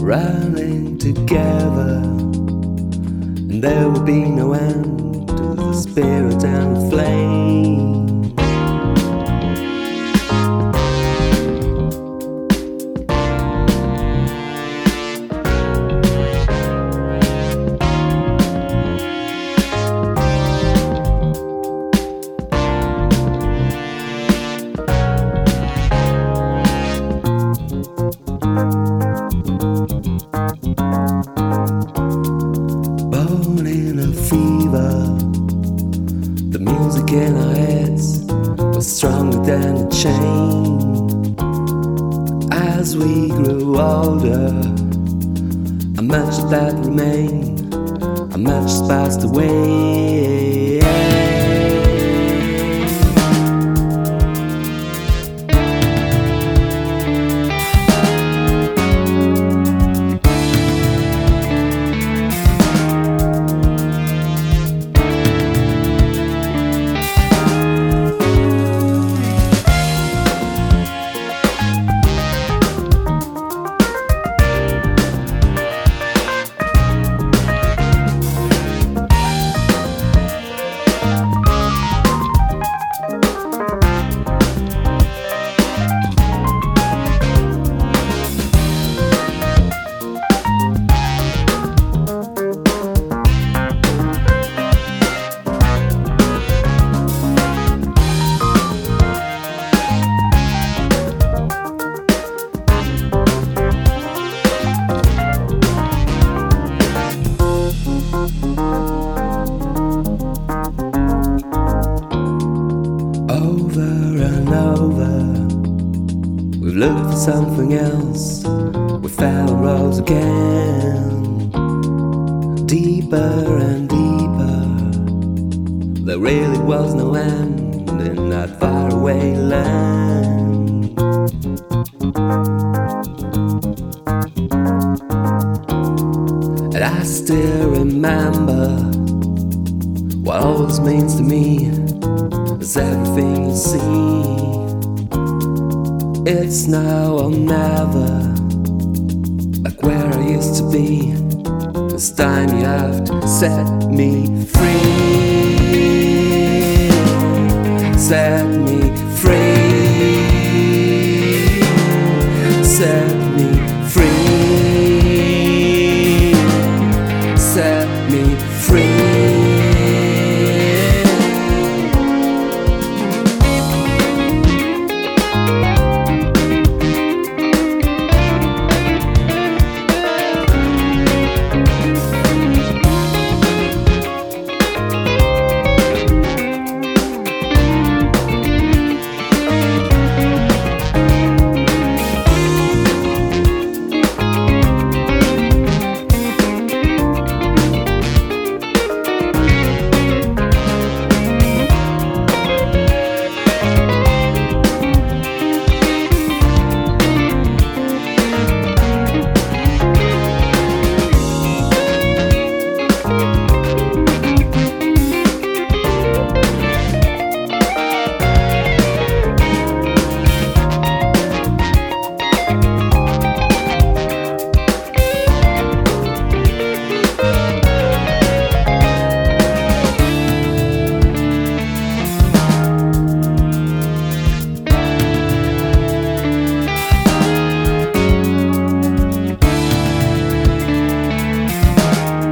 running together, and there will be no end to the spirit and the flame. Born in a fever, the music in our heads was stronger than a chain. As we grew older, how much of that remained, how much has passed away. We've looked for something else, we found roads again, deeper and deeper. There really was no end in that faraway land. And I still remember what all this means to me is everything you see. It's now or never, like where I used to be. This time you have to set me free. Set me free. Set me free. Set me free.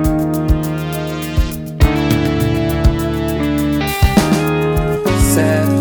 Set